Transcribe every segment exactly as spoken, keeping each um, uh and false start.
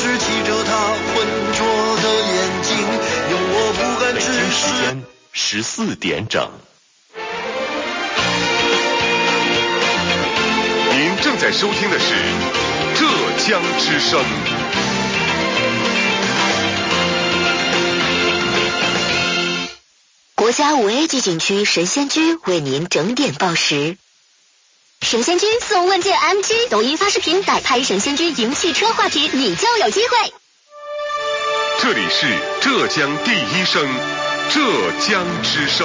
时骑着他浑浊的眼睛，用我不敢直视。北京时间十四点整。 您正在收听的是浙江之声。 国家五 A 级景区神仙居为您整点报时。神仙居送问界 M 七，抖音发视频改拍神仙居赢汽车话题，你就有机会。 这里是浙江第一声，浙江之声。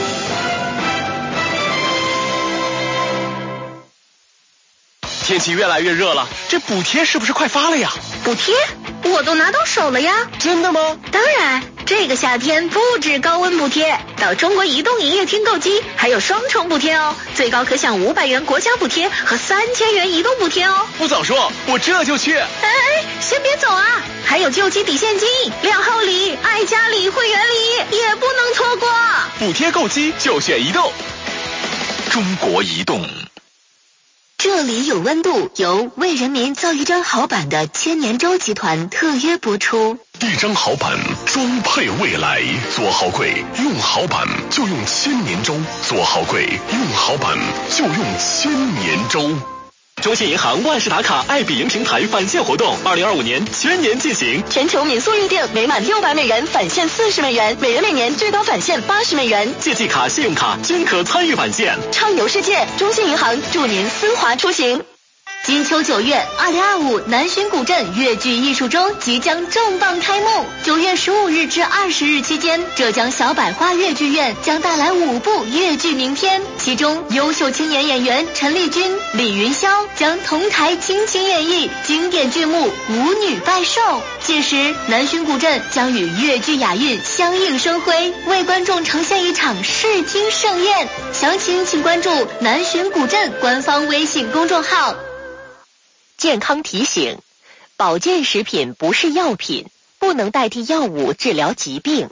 天气越来越热了，这补贴是不是快发了呀？ 补贴？我都拿到手了呀。 真的吗？ 当然，这个夏天不止高温补贴，到中国移动营业厅购机还有双重补贴哦，最高可享五百元国家补贴和三千元移动补贴哦。 不早说，我这就去。 哎，先别走啊，还有救机抵现金、两号礼、爱家礼、会员礼也不能错过。 补贴购机就选移动。 中国移动。 这里有温度，由为人民造一张好板的千年舟集团特约播出。 一张好板，装配未来。做好柜，用好板就用千年舟；做好柜，用好板就用千年舟。 中信银行万事达卡爱彼迎平台返现活动，二零二五年全年进行， 全球民宿预订每满六百美元返现四十美元，每人每年最高返现八十美元， 借记卡、信用卡均可参与返现， 畅游世界。中信银行祝您丝滑出行。金秋九月，二零二五南浔古镇越剧艺术周即将重磅开幕。九月十五日至二十日期间，浙江小百花越剧院将带来五部越剧名片，其中优秀青年演员陈丽君、李云霄将同台倾情演绎经典剧目《舞女拜寿》。届时，南浔古镇将与越剧雅韵相映生辉，为观众呈现一场视听盛宴。详情请关注南浔古镇官方微信公众号。健康提醒：保健食品不是药品，不能代替药物治疗疾病。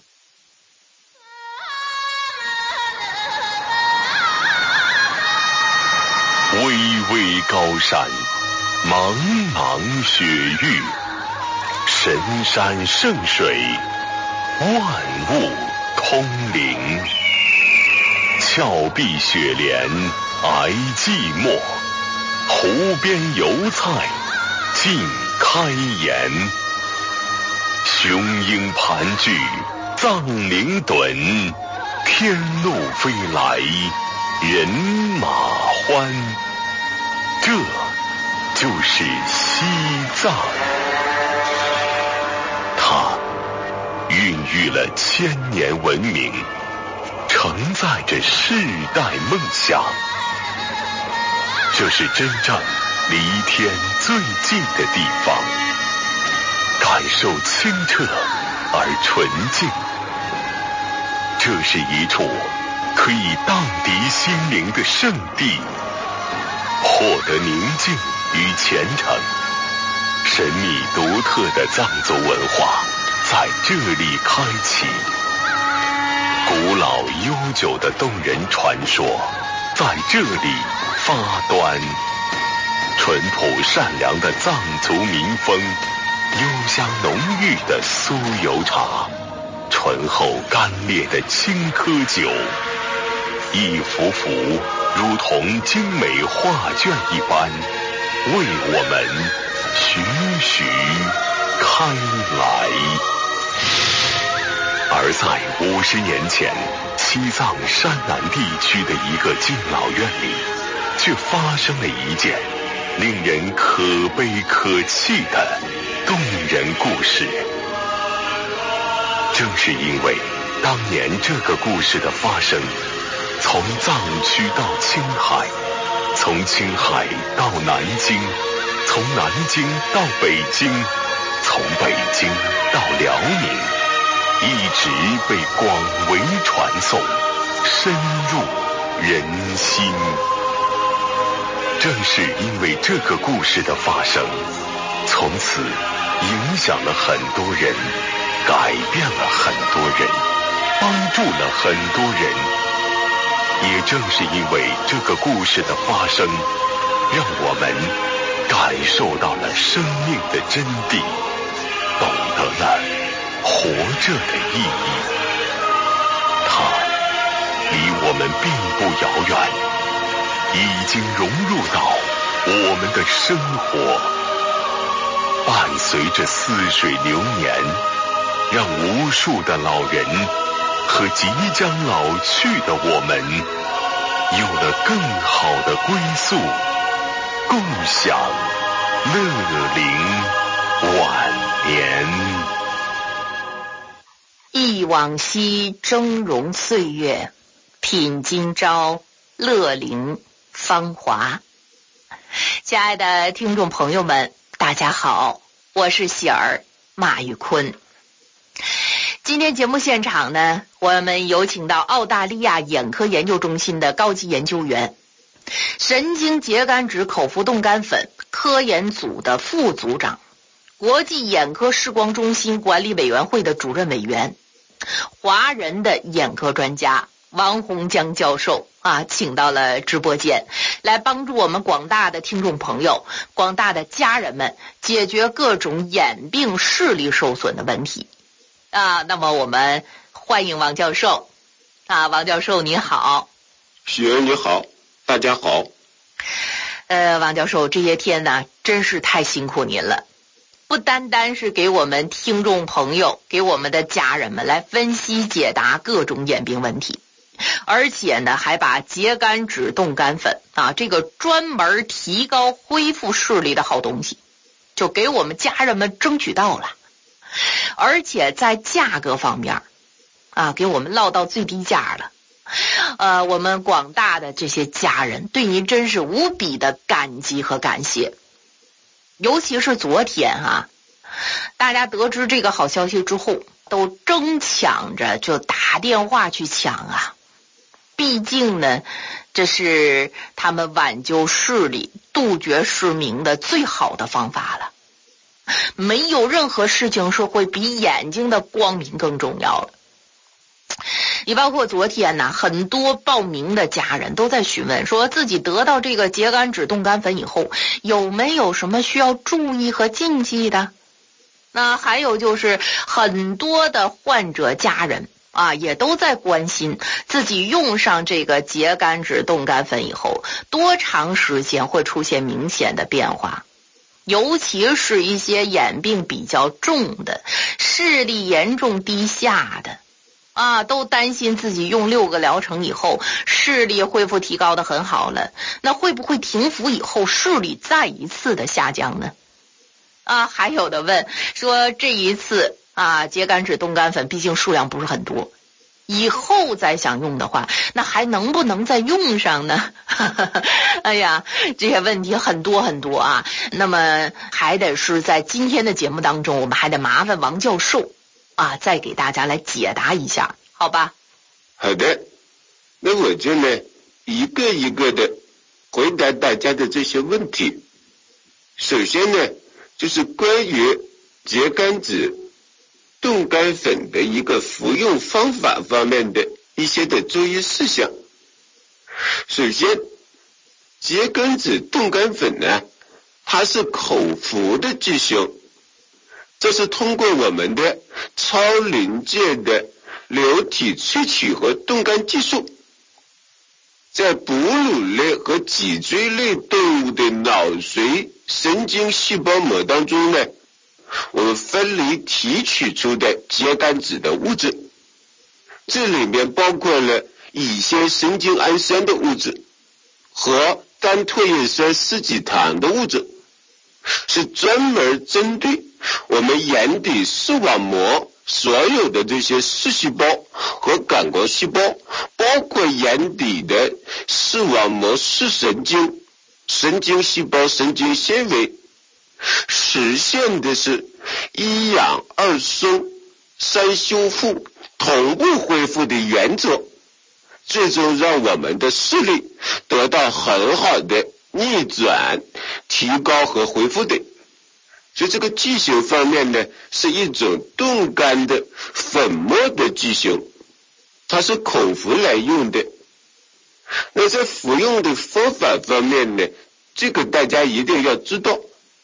巍巍高山，茫茫雪域，神山圣水，万物通灵。峭壁雪莲，挨寂寞。湖边油菜尽开颜，雄鹰盘踞藏羚趸，天路飞来人马欢。这就是西藏，它孕育了千年文明，承载着世代梦想。这是真正离天最近的地方，感受清澈而纯净。这是一处可以荡涤心灵的圣地，获得宁静与虔诚。神秘独特的藏族文化在这里开启，古老悠久的动人传说在这里发端，淳朴善良的藏族民风，幽香浓郁的酥油茶，醇厚干烈的青稞酒，一幅幅如同精美画卷一般，为我们徐徐开来。而在五十年前，西藏山南地区的一个敬老院里，却发生了一件令人可悲可泣的动人故事。正是因为当年这个故事的发生，从藏区到青海，从青海到南京，从南京到北京，从北京到辽宁，一直被广为传颂，深入人心。正是因为这个故事的发生，从此影响了很多人，改变了很多人，帮助了很多人。也正是因为这个故事的发生，让我们感受到了生命的真谛， 了活着的意义。它离我们并不遥远，已经融入到我们的生活，伴随着似水流年，让无数的老人和即将老去的我们有了更好的归宿，共享乐龄晚年。 忆往昔峥嵘岁月，品今朝乐龄芳华。亲爱的听众朋友们，大家好，我是喜儿马玉坤。今天节目现场呢，我们有请到澳大利亚眼科研究中心的高级研究员，神经节苷酯口服冻干粉科研组的副组长，国际眼科视光中心管理委员会的主任委员，华人的眼科专家王洪江教授啊，请到了直播间来帮助我们广大的听众朋友、广大的家人们解决各种眼病视力受损的问题啊。那么我们欢迎王教授啊，王教授你好。 喜儿你好，大家好。 呃，王教授这些天呢，真是太辛苦您了。不单单是给我们听众朋友、给我们的家人们来分析解答各种眼病问题，而且呢，还把节苷酯冻干粉啊，这个专门提高恢复视力的好东西，就给我们家人们争取到了。而且在价格方面啊，给我们落到最低价了。呃，我们广大的这些家人对您真是无比的感激和感谢。尤其是昨天啊，大家得知这个好消息之后，都争抢着就打电话去抢啊。毕竟呢，这是他们挽救视力、杜绝失明的最好的方法了。没有任何事情是会比眼睛的光明更重要了。你包括昨天呢，很多报名的家人都在询问，说自己得到这个节苷酯冻干粉以后，有没有什么需要注意和禁忌的？那还有就是很多的患者家人啊，也都在关心自己用上这个节苷酯冻干粉以后，多长时间会出现明显的变化。尤其是一些眼病比较重的、视力严重低下的啊，都担心自己用六个疗程以后视力恢复提高的很好了，那会不会停服以后视力再一次的下降呢？啊，还有的问说这一次啊，节苷酯冻干粉毕竟数量不是很多，以后再想用的话，那还能不能再用上呢？哎呀，这些问题很多很多啊。那么还得是在今天的节目当中，我们还得麻烦王教授啊，再给大家来解答一下，好吧？ 好的，那我就呢一个一个的回答大家的这些问题。首先呢，就是关于节苷酯冻干粉的一个服用方法方面的一些的注意事项。首先，节苷酯冻干粉呢，它是口服的剂型，这是通过我们的超临界的流体萃取和冻干技术，在哺乳类和脊椎类动物的脑髓神经细胞膜当中呢，我们分离提取出的节苷酯的物质，这里面包括了乙酰神经氨酸的物质和单唾液酸四己糖的物质，是专门针对我们眼底视网膜所有的这些视细胞和感光细胞，包括眼底的视网膜视神经、神经细胞、神经纤维，实现的是一养二松三修复同步恢复的原则，最终让我们的视力得到很好的逆转、提高和恢复的。所以这个剂型方面呢，是一种冻干的粉末的剂型，它是口服来用的。那在服用的方法方面呢，这个大家一定要知道，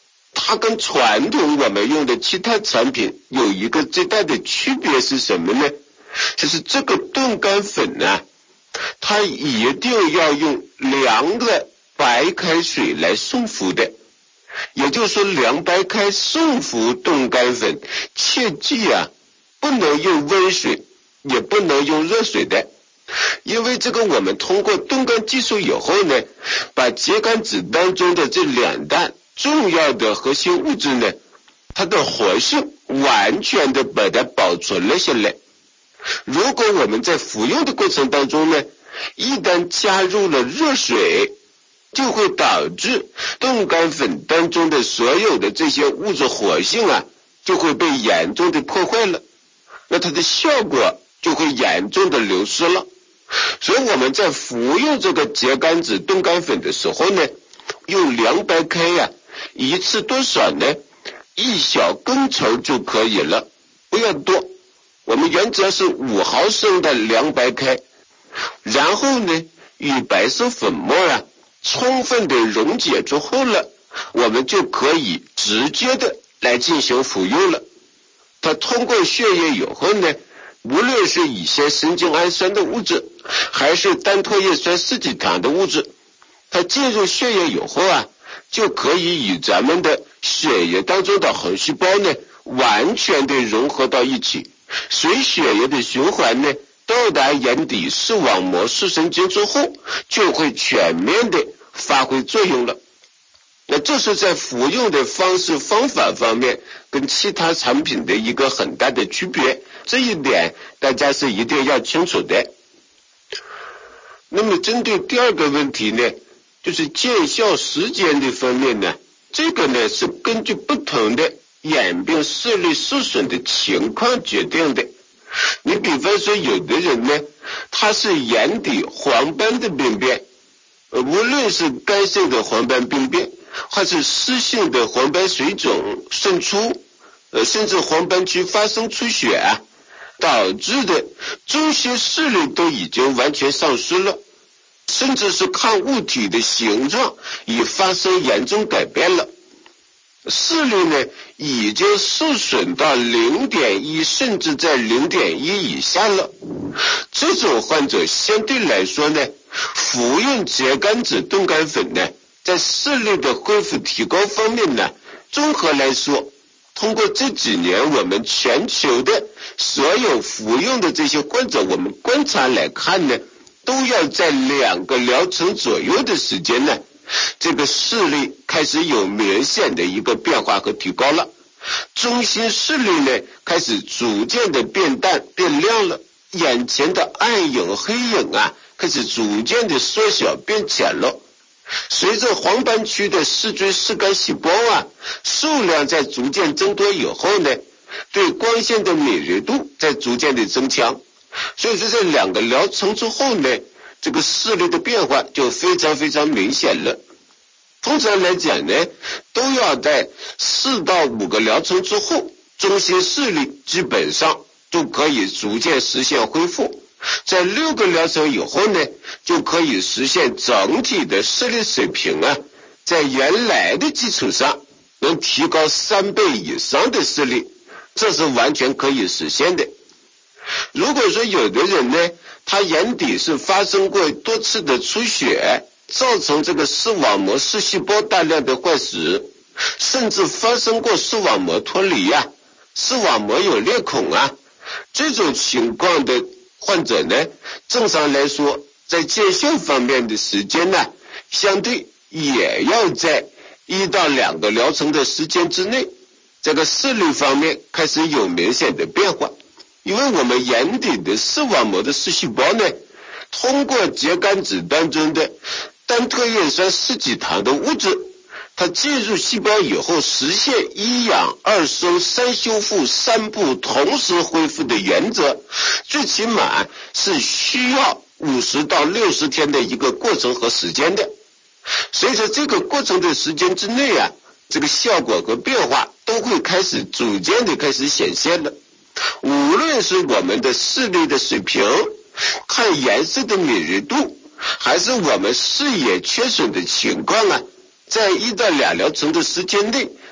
它跟传统我们用的其他产品有一个最大的区别是什么呢？就是这个冻干粉呢、啊，它一定要用凉的白开水来送服的，也就是说凉白开送服冻干粉，切记啊，不能用温水，也不能用热水的。因为这个我们通过冻干技术以后呢，把秸秆子当中的这两弹重要的核心物质呢，它的活性完全的把它保存了下来。如果我们在服用的过程当中呢，一旦加入了热水，就会导致冻干粉当中的所有的这些物质活性啊，就会被严重的破坏了，那它的效果就会严重的流失了。所以我们在服用这个秸秆子冻干粉的时候呢，用凉白开呀、啊，一次多少呢？一小羹匙就可以了，不要多。我们原则是五毫升的凉白开，然后呢，与白色粉末啊充分的溶解之后了，我们就可以直接的来进行服用了。它通过血液以后呢，无论是乙酰神经氨酸的物质，还是单唾叶酸四己糖的物质，它进入血液以后啊，就可以与咱们的血液当中的红细胞呢，完全的融合到一起。随血液的循环呢，到达眼底视网膜视神经之后，就会全面的发挥作用了。那这是在服用的方式方法方面跟其他产品的一个很大的区别，这一点大家是一定要清楚的。那么针对第二个问题呢，就是见效时间的方面呢，这个呢是根据不同的眼病视力受损的情况决定的。你比方说有的人呢，他是眼底黄斑的病变，呃，无论是干性的黄斑病变，或是湿性的黄斑水肿渗出，呃，甚至黄斑区发生出血啊，导致的中心视力都已经完全丧失了，甚至是看物体的形状已发生严重改变了，视力呢已经受损到 零点一 甚至在 零点一 以下了。这种患者相对来说呢，服用秸秆子冻干粉呢，在视力的恢复提高方面呢，综合来说，通过这几年我们全球的所有服用的这些患者，我们观察来看呢，都要在两个疗程左右的时间呢，这个视力开始有明显的一个变化和提高了，中心视力呢开始逐渐的变淡变亮了，眼前的暗影黑影啊开始逐渐的缩小变浅了。随着黄斑区的视锥视杆细胞啊数量在逐渐增多以后呢，对光线的敏锐度在逐渐的增强，所以说这两个疗程之后呢，这个视力的变化就非常非常明显了。通常来讲呢，都要在四到五个疗程之后，中心视力基本上就可以逐渐实现恢复。在六个疗程以后呢，就可以实现整体的视力水平啊，在原来的基础上能提高三倍以上的视力，这是完全可以实现的。如果说有的人呢，他眼底是发生过多次的出血，造成这个视网膜视细胞大量的坏死，甚至发生过视网膜脱离啊，视网膜有裂孔啊，这种情况的患者呢，正常来说在见效方面的时间呢，相对也要在一到两个疗程的时间之内，这个视力方面开始有明显的变化。因为我们眼底的视网膜的视细胞呢，通过秸秆子当中的单唾叶酸四己糖的物质，它进入细胞以后，实现一养二生三修复三步同时恢复的原则，最起码是需要五十到六十天的一个过程和时间的。所以说这个过程的时间之内啊，这个效果和变化都会开始逐渐的开始显现了。无论是我们的视力的水平，看颜色的敏锐度，还是我们视野缺损的情况啊，在一到两疗程的时间内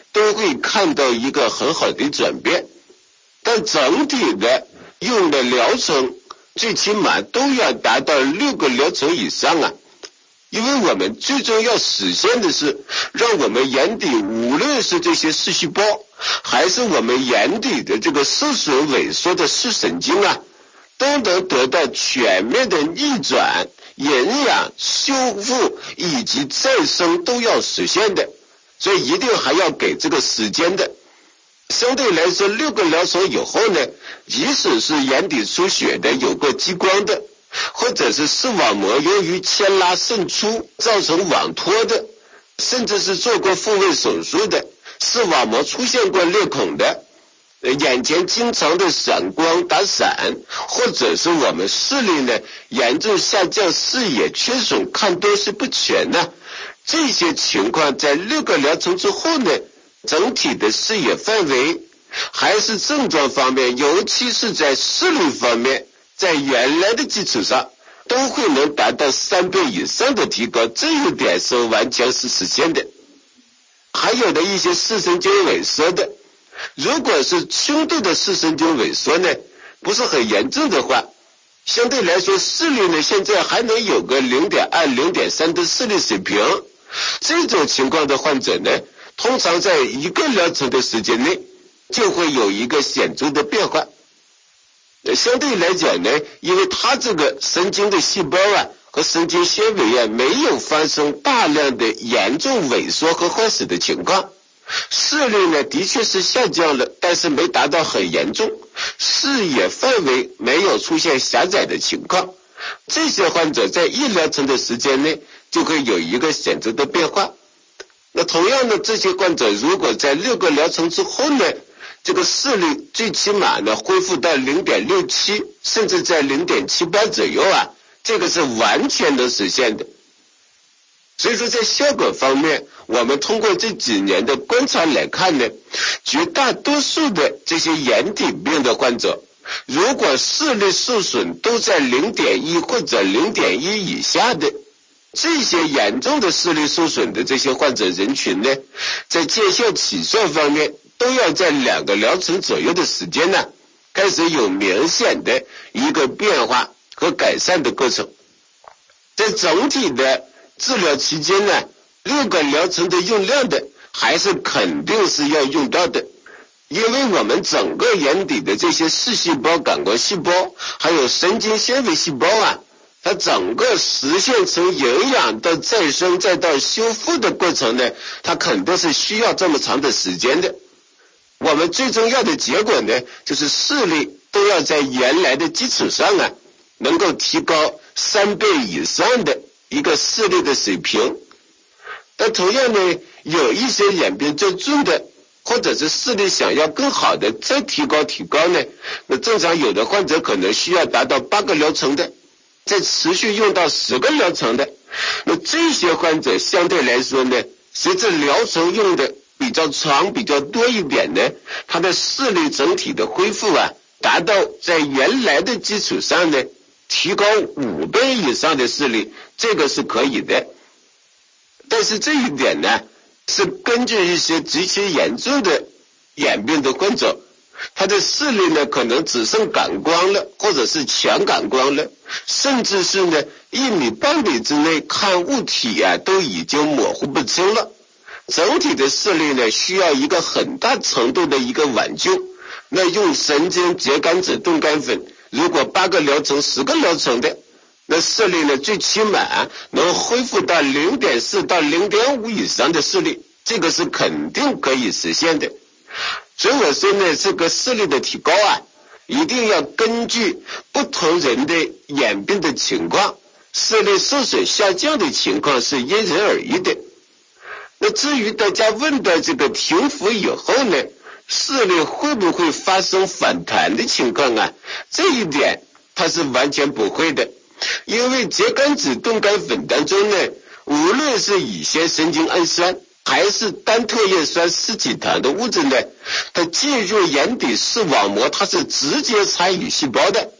都会看到一个很好的转变，但整体的用的疗程最起码都要达到六个疗程以上啊，因为我们最终要实现的是让我们眼底无论是这些视细胞还是我们眼底的这个受损萎缩的视神经啊，都能得到全面的逆转、营养、修复以及再生都要实现的，所以一定还要给这个时间的。相对来说，六个疗程以后呢，即使是眼底出血的、有过激光的，或者是视网膜由于牵拉渗出造成网脱的，甚至是做过复位手术的，视网膜出现过裂孔的，眼前经常的闪光打闪，或者是我们视力呢严重下降、视野缺损、看东西不全呢，这些情况在六个疗程之后呢，整体的视野范围还是症状方面，尤其是在视力方面，在原来的基础上都会能达到三倍以上的提高，这一点是完全是实现的。还有的一些视神经萎缩的，如果是轻度的视神经萎缩呢，不是很严重的话，相对来说视力呢现在还能有个 零点二、零点三 的视力水平，这种情况的患者呢，通常在一个疗程的时间内就会有一个显著的变化。相对来讲呢，因为它这个神经的细胞啊和神经纤维啊没有发生大量的严重萎缩和坏死的情况，视力呢的确是下降了，但是没达到很严重，视野范围没有出现狭窄的情况，这些患者在一疗程的时间内就会有一个显著的变化。那同样的，这些患者如果在六个疗程之后呢，这个视力最起码呢恢复到 零点六七， 甚至在 零点七八 左右啊，这个是完全能实现的。所以说在效果方面，我们通过这几年的观察来看呢，绝大多数的这些眼底病的患者，如果视力受损都在 零点一 或者 零点一 以下的，这些严重的视力受损的这些患者人群呢，在见效起效方面都要在两个疗程左右的时间呢，开始有明显的一个变化和改善的过程。在整体的治疗期间呢，六个疗程的用量的还是肯定是要用到的，因为我们整个眼底的这些视细胞、感光细胞还有神经纤维细胞啊，它整个实现从营养到再生再到修复的过程呢，它肯定是需要这么长的时间的。我们最重要的结果呢，就是视力都要在原来的基础上啊，能够提高三倍以上的一个视力的水平。但同样呢，有一些眼病较重的，或者是视力想要更好的再提高提高呢，那正常有的患者可能需要达到八个疗程的，再持续用到十个疗程的。那这些患者相对来说呢，随着疗程用的比较长比较多一点呢，他的视力整体的恢复啊，达到在原来的基础上呢，提高五倍以上的视力，这个是可以的。但是这一点呢，是根据一些极其严重的眼病的患者，他的视力呢可能只剩感光了，或者是全感光了，甚至是呢一米半米之内看物体啊都已经模糊不清了。整体的视力呢需要一个很大程度的一个挽救。那用神经节感脂冻干粉，如果八个疗程、十个疗程的，那视力呢最起码能恢复到 零点四 到 零点五 以上的视力，这个是肯定可以实现的。所以我说呢，这个视力的提高啊，一定要根据不同人的眼病的情况，视力受损下降的情况是因人而异的。那至于大家问到这个停服以后呢，视力会不会发生反弹的情况啊，这一点它是完全不会的。因为秸秆质冻干粉当中呢，无论是乙酰神经氨酸还是单特叶酸四体糖的物质呢，它进入眼底视网膜，它是直接参与细胞的。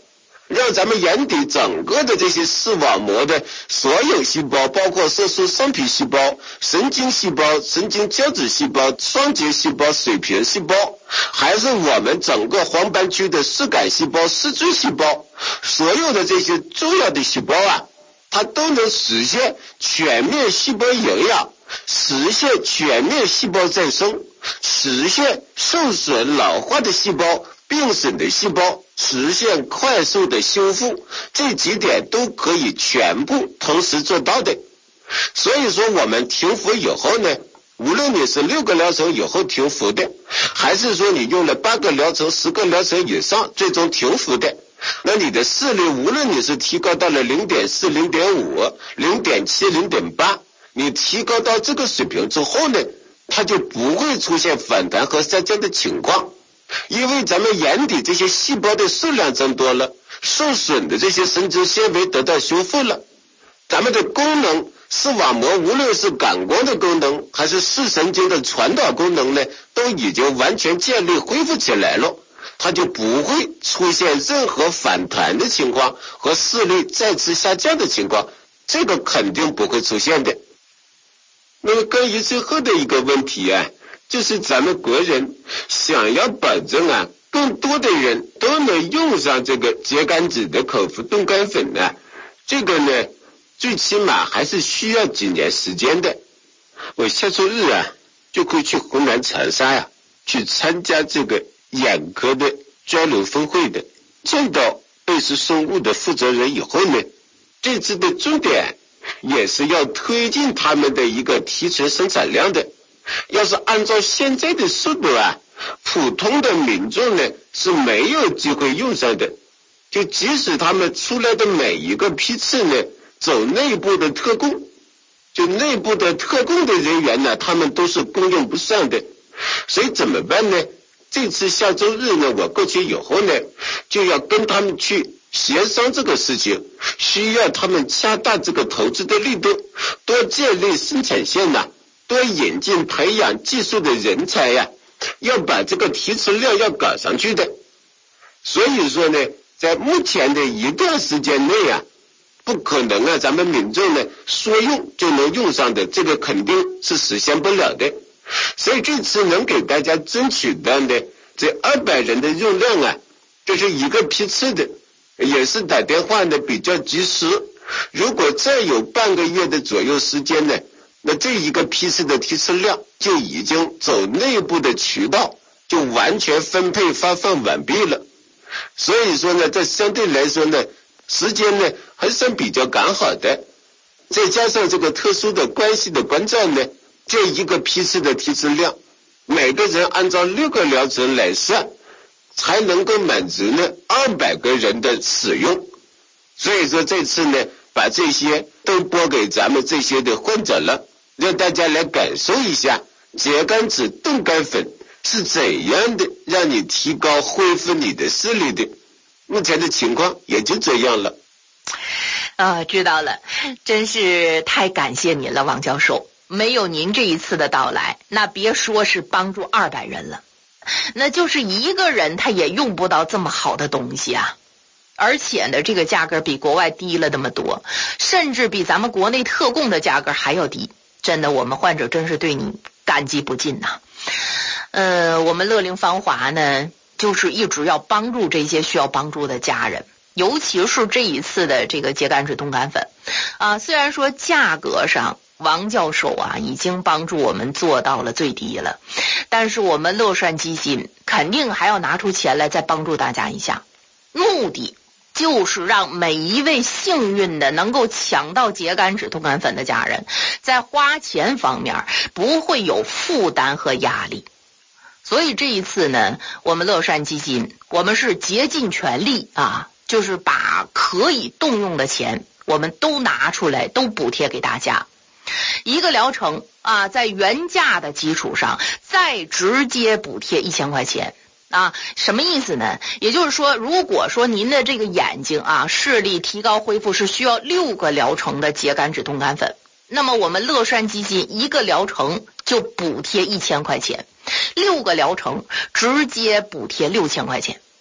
让咱们眼底整个的这些视网膜的所有细胞，包括色素上皮细胞、神经细胞、神经胶质细胞、双结细胞、水平细胞，还是我们整个黄斑区的视杆细胞、视锥细胞，所有的这些重要的细胞啊，它都能实现全面细胞营养，实现全面细胞再生，实现受损老化的细胞、病损的细胞实现快速的修复，这几点都可以全部同时做到的。所以说我们停服以后呢，无论你是六个疗程以后停服的，还是说你用了八个疗程、十个疗程以上最终停服的，那你的视力无论你是提高到了 零点四、零点五、零点七、零点八， 你提高到这个水平之后呢，它就不会出现反弹和下降的情况。因为咱们眼底这些细胞的数量增多了，受损的这些神经纤维得到修复了，咱们的功能，视网膜无论是感光的功能还是视神经的传导功能呢，都已经完全建立恢复起来了，它就不会出现任何反弹的情况和视力再次下降的情况，这个肯定不会出现的。那么关于最后的一个问题啊，就是咱们国人想要保证啊更多的人都能用上这个秸秆子的口服冻干粉呢，这个呢最起码还是需要几年时间的。我下周日啊就会去湖南长沙呀、啊、去参加这个眼科的交流峰会的，见到贝氏生物的负责人以后呢，这次的重点也是要推进他们的一个提成生产量的。要是按照现在的速度啊，普通的民众呢是没有机会用上的，就即使他们出来的每一个批次呢走内部的特供，就内部的特供的人员呢，他们都是供应不上的。所以怎么办呢？这次下周日呢我过去以后呢，就要跟他们去协商这个事情，需要他们加大这个投资的力度，多建立生产线呐、啊，多引进培养技术的人才呀、啊，要把这个提词量要搞上去的。所以说呢，在目前的一段时间内啊，不可能啊咱们民众呢说用就能用上的，这个肯定是实现不了的。所以这次能给大家争取到的这二百人的用量啊，这是一个批次的，也是打电话呢比较及时。如果再有半个月的左右时间呢，那这一个批次的提词量就已经走内部的渠道，就完全分配发放完毕了。所以说呢，这相对来说呢，时间呢还算比较刚好的。再加上这个特殊的关系的关照呢，这一个批次的提词量，每个人按照六个疗程来算，才能够满足呢二百个人的使用。所以说这次呢，把这些都拨给咱们这些的患者了，让大家来感受一下秸秆子冻干粉是怎样的让你提高恢复你的视力的。目前的情况也就这样了。 啊，知道了，真是太感谢您了，王教授。没有您这一次的到来，那别说是帮助二百人了，那就是一个人他也用不到这么好的东西啊。而且呢，这个价格比国外低了那么多，甚至比咱们国内特供的价格还要低。真的，我们患者真是对你感激不尽呐。呃，我们乐龄芳华呢，就是一直要帮助这些需要帮助的家人，尤其是这一次的这个秸秆子冻干粉啊。虽然说价格上王教授啊已经帮助我们做到了最低了，但是我们乐善基金肯定还要拿出钱来再帮助大家一下，目的就是让每一位幸运的能够抢到秸秆子冻干粉的家人，在花钱方面不会有负担和压力。所以这一次呢，我们乐善基金，我们是竭尽全力啊，就是把可以动用的钱我们都拿出来，都补贴给大家。一个疗程啊，在原价的基础上再直接补贴一千块钱啊，什么意思呢？也就是说，如果说您的这个眼睛啊视力提高恢复是需要六个疗程的秸秆子冻干粉，那么我们乐善基金一个疗程就补贴一千块钱，六个疗程直接补贴六千块钱。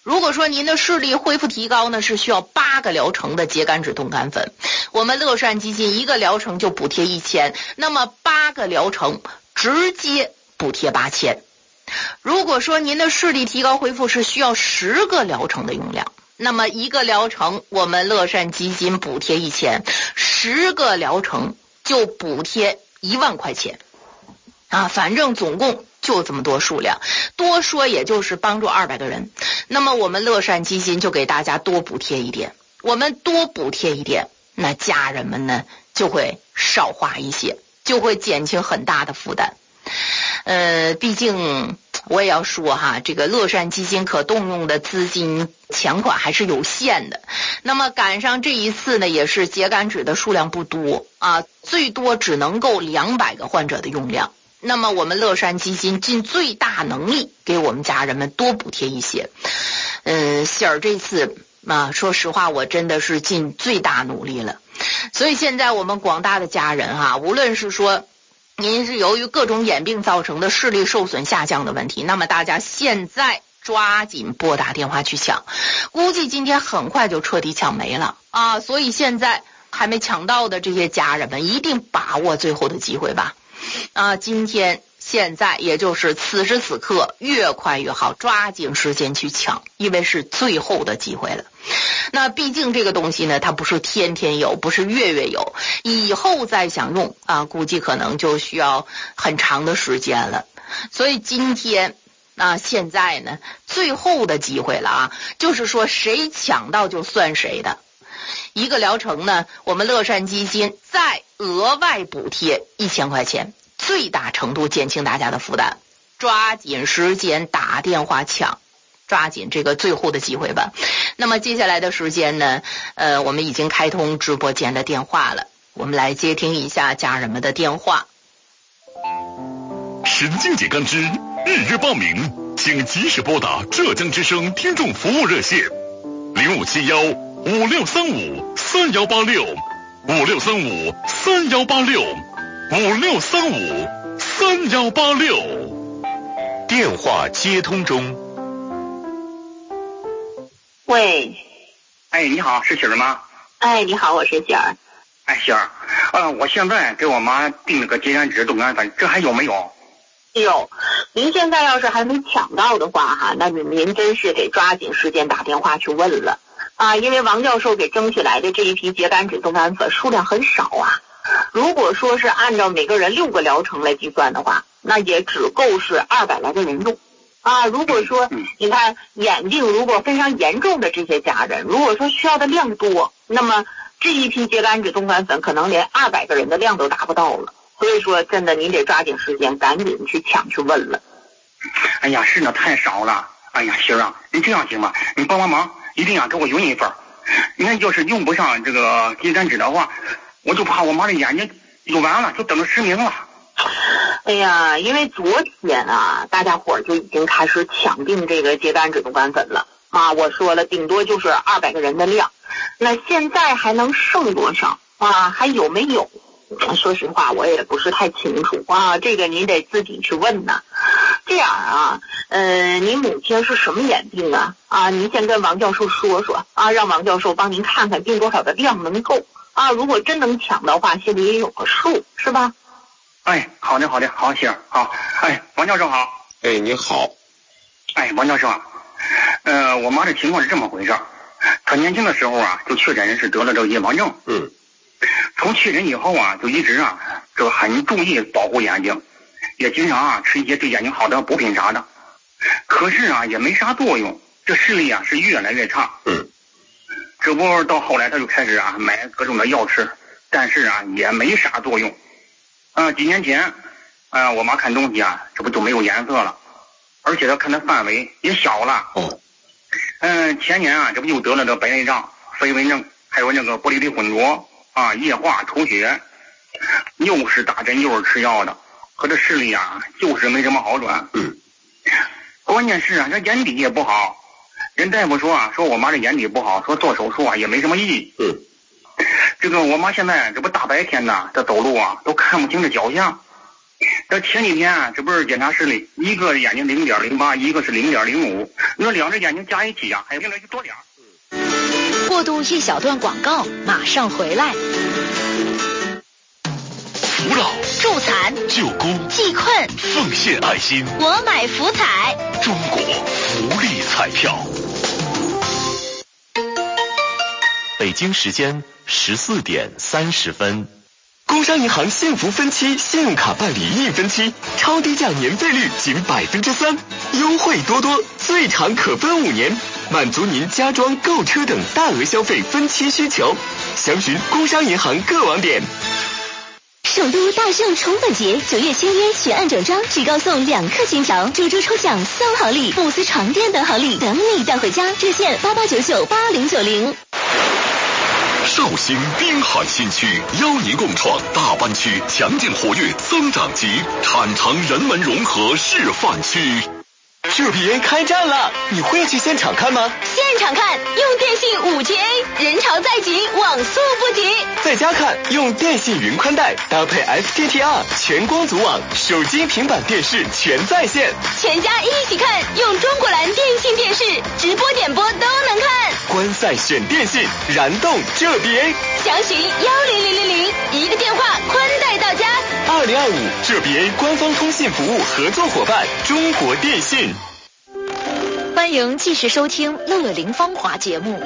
如果说您的视力恢复提高呢，是需要八个疗程的秸秆质冻干粉，我们乐善基金一个疗程就补贴一千，那么八个疗程直接补贴八千。如果说您的视力提高恢复是需要十个疗程的用量，那么一个疗程我们乐善基金补贴一千，十个疗程就补贴一万块钱啊，反正总共就这么多数量，多说也就是帮助二百个人。那么我们乐善基金就给大家多补贴一点，我们多补贴一点，那家人们呢就会少花一些，就会减轻很大的负担。呃，毕竟我也要说哈，这个乐善基金可动用的资金钱款还是有限的。那么赶上这一次呢，也是秸秆质的数量不多啊，最多只能够两百个患者的用量。那么我们乐善基金尽最大能力给我们家人们多补贴一些。嗯，喜儿这次啊，说实话我真的是尽最大努力了。所以现在我们广大的家人哈、啊，无论是说您是由于各种眼病造成的视力受损下降的问题，那么大家现在抓紧拨打电话去抢，估计今天很快就彻底抢没了啊！所以现在还没抢到的这些家人们，一定把握最后的机会吧！啊，今天现在也就是此时此刻，越快越好，抓紧时间去抢，因为是最后的机会了。那毕竟这个东西呢，它不是天天有，不是月月有，以后再想用啊，估计可能就需要很长的时间了。所以今天啊，现在呢，最后的机会了啊，就是说谁抢到就算谁的。一个疗程呢，我们乐善基金再额外补贴一千块钱，最大程度减轻大家的负担。抓紧时间打电话抢，抓紧这个最后的机会吧。那么接下来的时间呢，呃，我们已经开通直播间的电话了，我们来接听一下家人们的电话。 神经节干支预约报名，请及时拨打浙江之声听众服务热线零五七幺五六三五三幺八六五六三五三幺八六五六三五三幺八六。 电话接通中。 喂， 哎，你好，是喜儿吗？ 哎，你好，我是喜儿。 哎，喜儿，呃，我现在给我妈订了个秸秆质冻干粉，这还有没有？ 有，您现在要是还没抢到的话哈，那您您真是得抓紧时间打电话去问了啊，因为王教授给争取来的这一批秸秆质冻干粉数量很少啊。如果说是按照每个人六个疗程来计算的话，那也只够是二百来个人用。啊，如果说你看眼病如果非常严重的这些家人，如果说需要的量多，那么这一批秸秆质冻干粉可能连二百个人的量都达不到了。所以说真的您得抓紧时间赶紧去抢去问了。 哎呀，是呢，太少了。哎呀，媳儿啊，你这样行吗？你帮帮忙，一定要给我匀一份。你看要是用不上这个秸秆质的话，我就怕我妈的眼睛就完了，就等着失明了。 哎呀，因为昨天啊，大家伙儿就已经开始抢订这个秸秆质冻干粉了啊！我说了，顶多就是二百个人的量，那现在还能剩多少啊？还有没有？说实话，我也不是太清楚啊，这个您得自己去问呐。这样啊，呃，您母亲是什么眼病啊？啊，您先跟王教授说说啊，让王教授帮您看看订多少的量能够啊。如果真能抢的话，心里也有个数，是吧？ 哎，好的好的，好，喜儿好。哎，王教授好。 哎，你好。 哎，王教授啊，呃，我妈的情况是这么回事，她年轻的时候啊，就确诊是得了这个夜盲症。 嗯。 从确诊以后啊，就一直啊，这个很注意保护眼睛，也经常啊吃一些对眼睛好的补品啥的。可是啊，也没啥作用，这视力啊是越来越差。 嗯。 这不到后来，他就开始啊买各种的药吃，但是啊也没啥作用。啊，几年前，啊，我妈看东西啊，这不就没有颜色了，而且她看的范围也小了。 哦。 嗯，前年啊，这不又得了这白内障、飞蚊症，还有那个玻璃体混浊啊、液化出血，又是打针又是吃药的，可这视力啊，就是没什么好转。 嗯。 关键是啊，这眼底也不好，人大夫说啊，说我妈这眼底不好，说做手术啊也没什么意义。 嗯。 这个我妈现在这不大白天的，这走路啊都看不清这脚下， 这前几天啊，这不是检查视力，一个眼睛零点零八，一个是零点零五，那两只眼睛加一起啊，还有零点多点。 过渡一小段广告，马上回来。 扶老、 助残、 救孤、 济困、 奉献爱心， 我买福彩， 中国福利彩票。 北京时间十四点三十分。工商银行幸福分期信用卡办理硬分期，超低价年费率仅百分之三，优惠多多，最长可分五年，满足您家装、购车等大额消费分期需求。详询工商银行各网点。 首都大圣宠粉节，九月签约全案整张，只高送两克金条，猪猪抽奖送好礼，慕斯床垫等好礼等你带回家。热线八八九九八零九零。 绍兴滨海新区邀您共创大湾区强劲活跃增长极产城人文融合示范区。 这边开战了，你会去现场看吗？ 现场看用电信 五 G A， 人潮再急，网速不及。 在家看用电信云宽带搭配 F T T R 全光组网，手机、平板电视全在线。 全家一起看，用中国蓝电信电视，直播点播都能看。 观赛选电信，燃动这边。 详询幺零零零零，一个电话宽带到家。 二零二五这边官方通信服务合作伙伴中国电信。 欢迎继续收听《乐龄芳华》节目。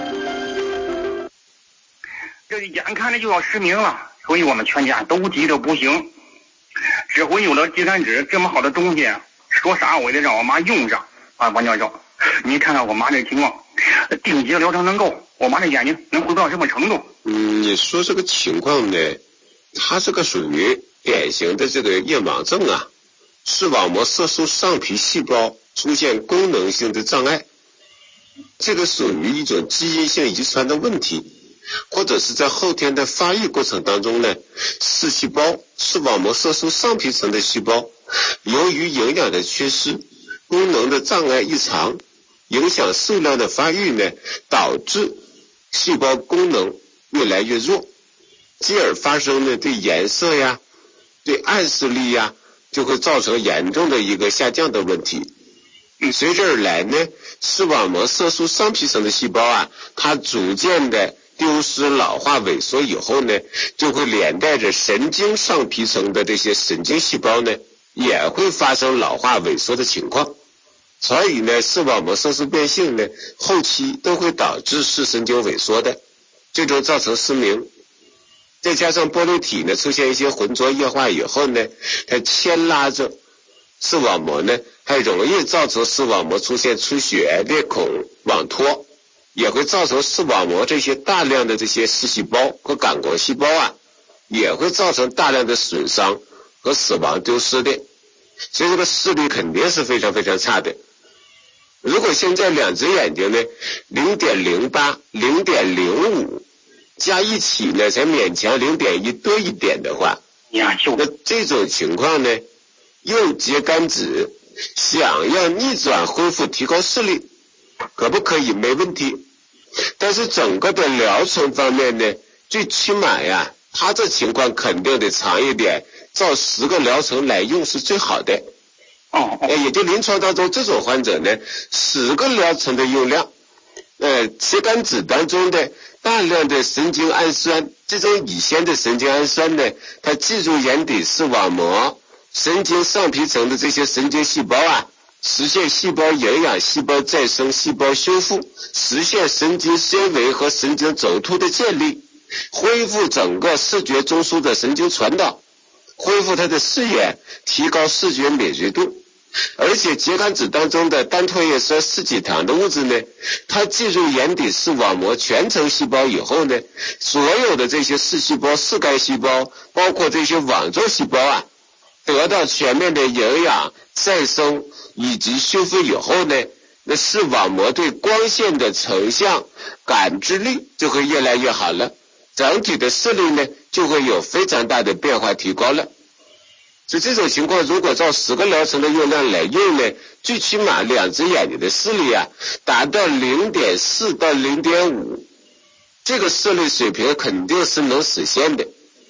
这眼看着就要失明了，所以我们全家都急得不行。这回有了秸秆纸这么好的东西，说啥我也得让我妈用上啊！王教授，你看看我妈这情况，定级疗程能够，我妈这眼睛能恢复到什么程度？ 嗯，你说这个情况呢，它这个属于典型的这个夜盲症啊，视网膜色素上皮细胞出现功能性的障碍，这个属于一种基因性遗传的问题，或者是在后天的发育过程当中呢，视细胞、视网膜色素上皮层的细胞由于营养的缺失、功能的障碍异常，影响受量的发育呢，导致细胞功能越来越弱，继而发生呢对颜色呀、对暗视力呀，就会造成严重的一个下降的问题。随之而来呢，视网膜色素上皮层的细胞啊，它逐渐的丢失、老化、萎缩以后呢，就会连带着神经上皮层的这些神经细胞呢，也会发生老化、萎缩的情况。所以呢，视网膜色素变性呢，后期都会导致视神经萎缩的，最终造成失明。再加上玻璃体呢出现一些浑浊液化以后呢，它牵拉着视网膜呢，还容易造成视网膜出现出血、裂孔、网脱，也会造成视网膜这些大量的这些视细胞和感光细胞啊，也会造成大量的损伤和死亡丢失的。所以这个视力肯定是非常非常差的。如果现在两只眼睛呢 零点零八、零点零五 加一起呢才勉强 零点一 多一点的话，那这种情况呢，用秸秆纸想要逆转恢复提高视力可不可以？没问题。但是整个的疗程方面呢，最起码呀，他这情况肯定得长一点，照十个疗程来用是最好的。 哦， 也就临床当中这种患者呢，十个疗程的用量，呃，秸秆纸当中的大量的神经氨酸，这种乙酰的神经氨酸呢，它记住眼底视网膜、神经上皮层的这些神经细胞啊，实现细胞营养、细胞再生、细胞修复，实现神经纤维和神经轴突的建立，恢复整个视觉中枢的神经传导，恢复它的视野，提高视觉敏锐度。而且秸秆纸当中的单唾叶酸四己糖的物质呢，它进入眼底视网膜全层细胞以后呢，所有的这些视细胞、视杆细胞，包括这些网状细胞啊，得到全面的营养、再生以及修复以后呢，那视网膜对光线的成像感知力就会越来越好了，整体的视力呢就会有非常大的变化提高了。所以这种情况如果照十个疗程的用量来用呢，最起码两只眼睛的视力啊达到 零点四 到 零点五， 这个视力水平肯定是能实现的。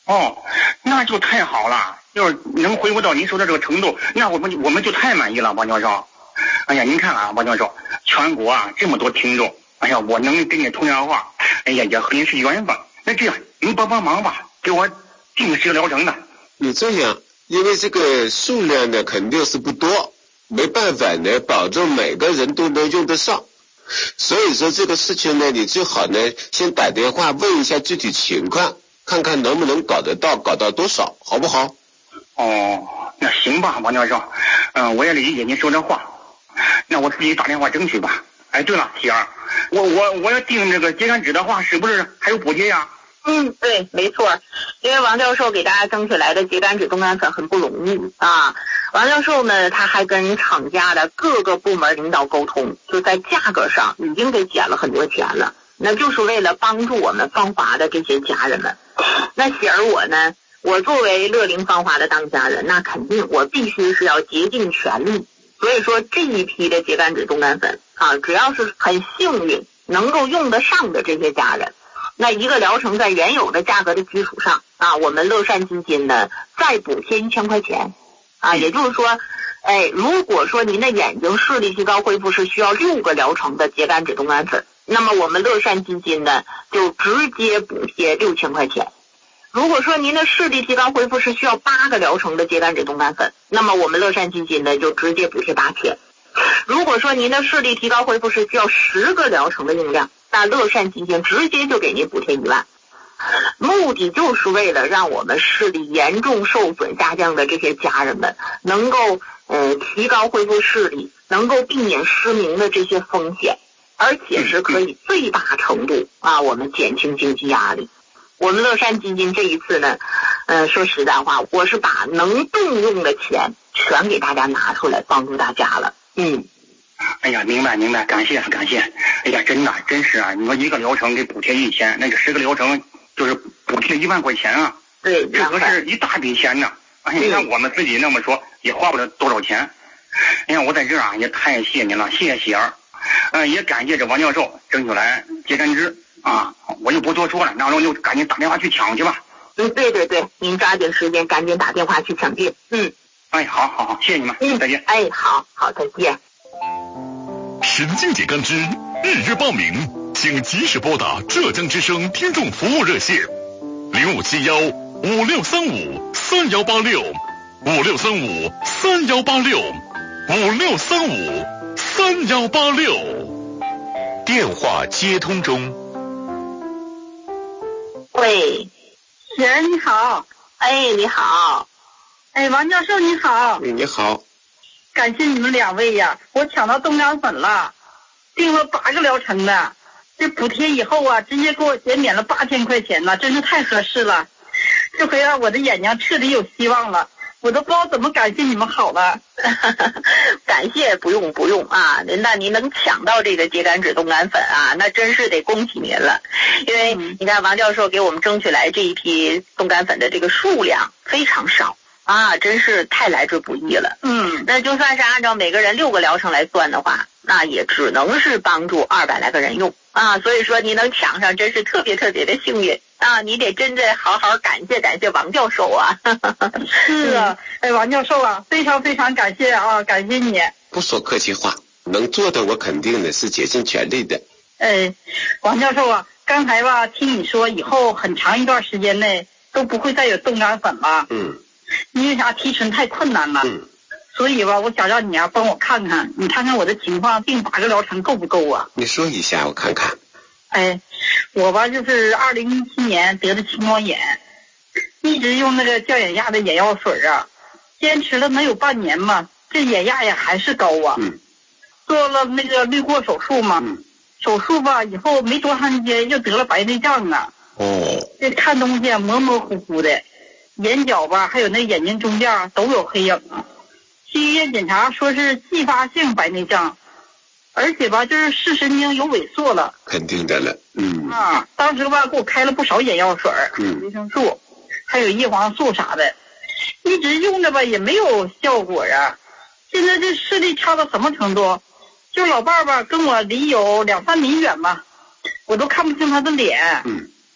哦，那就太好了。要是能恢复到您说的这个程度，那我们我们就太满意了，王教授。哎呀，您看啊，王教授，全国啊这么多听众，哎呀，我能跟你通电话，哎呀，也和您是缘分。那这样，您帮帮忙吧，给我定十个疗程的。 你这样，因为这个数量呢肯定是不多，没办法呢保证每个人都能用得上。所以说这个事情呢，你最好呢先打电话问一下具体情况，看看能不能搞得到，搞到多少，好不好？ 哦，那行吧，王教授，嗯、呃，我也理解您说这话，那我自己打电话争取吧。哎，对了，喜儿，我我我要订这个秸秆纸的话，是不是还有补贴呀？ 嗯，对，没错，因为王教授给大家争取来的秸秆纸冻干粉很不容易啊。王教授呢，他还跟厂家的各个部门领导沟通，就在价格上已经给减了很多钱了，那就是为了帮助我们芳华的这些家人们。那喜儿我呢，我作为乐龄芳华的当家人，那肯定我必须是要竭尽全力。所以说这一批的秸秆纸冻干粉啊，只要是很幸运能够用得上的这些家人，那一个疗程在原有的价格的基础上啊，我们乐善基金呢再补贴一千块钱啊，也就是说，哎，如果说您的眼睛视力提高恢复是需要六个疗程的秸秆纸冻干粉，那么我们乐善基金呢就直接补贴六千块钱。如果说您的视力提高恢复是需要八个疗程的秸秆纸冻干粉，那么我们乐善基金呢就直接补贴八千。如果说您的视力提高恢复是需要十个疗程的用量，那乐善基金直接就给您补贴一万。目的就是为了让我们视力严重受损下降的这些家人们能够呃提高恢复视力，能够避免失明的这些风险，而且是可以最大程度啊我们减轻经济压力。我们乐善基金这一次呢，呃，说实在话，我是把能动用的钱全给大家拿出来帮助大家了。嗯， 哎呀，明白明白，感谢感谢。哎呀，真的真是啊，你说一个疗程给补贴一千，那个十个疗程就是补贴一万块钱啊。 对， 这可是一大笔钱呢。哎呀，你看我们自己那么说也花不了多少钱。哎呀，我在这儿啊也太谢谢您了，谢谢喜儿。嗯、呃，也感谢这王教授争取来秸秆枝。啊，我就不多说了，那我就赶紧打电话去抢去吧。 嗯，对对对，您抓紧时间，赶紧打电话去抢订。嗯， 哎，好好好，谢谢你们，嗯，再见。 哎，好好，再见。 神经秸秆枝预约报名，请及时拨打浙江之声听众服务热线零五七幺五六三五三幺八六五六三五三幺八六五六三五三幺八六。电话接通中。 喂， 雪儿你好。 哎，你好。 哎，王教授你好。 你好。 感谢你们两位呀，我抢到冻干粉了，订了八个疗程的，这补贴以后啊，直接给我减免了八千块钱呢，真是太合适了。这回啊，我的眼睛彻底有希望了，我都不知道怎么感谢你们好了。 感谢不用不用啊，那您能抢到这个秸秆纸冻干粉啊，那真是得恭喜您了。因为你看王教授给我们争取来这一批冻干粉的这个数量非常少啊，真是太来之不易了。嗯，那就算是按照每个人六个疗程来算的话，那也只能是帮助二百来个人用啊，所以说你能抢上真是特别特别的幸运啊！你得真的好好感谢感谢王教授啊！ 是啊，哎，王教授啊，非常非常感谢啊，感谢你。 不说客气话，能做的我肯定呢是竭尽全力的。 哎，王教授啊，刚才吧听你说以后很长一段时间内都不会再有冻干粉了。 嗯。 因为啥提纯太困难了。 嗯。 所以吧，我想让你啊帮我看看，你看看我的情况，订八个疗程够不够啊？ 你说一下我看看。 哎，我吧就是二零一七年得的青光眼，一直用那个降眼压的眼药水啊，坚持了能有半年嘛，这眼压也还是高啊。 嗯。 做了那个滤过手术嘛。 嗯。 手术吧以后没多长时间又得了白内障啊。 哦。 这看东西模模糊糊的，眼角吧还有那眼睛中间都有黑影啊。去医院检查说是继发性白内障，而且吧就是视神经有萎缩了。 肯定的了。嗯。 啊，当时吧给我开了不少眼药水， 嗯， 维生素，还有叶黄素啥的，一直用着吧也没有效果啊。现在这视力差到什么程度？就老伴儿吧跟我离有两三米远吧，我都看不清他的脸。 嗯。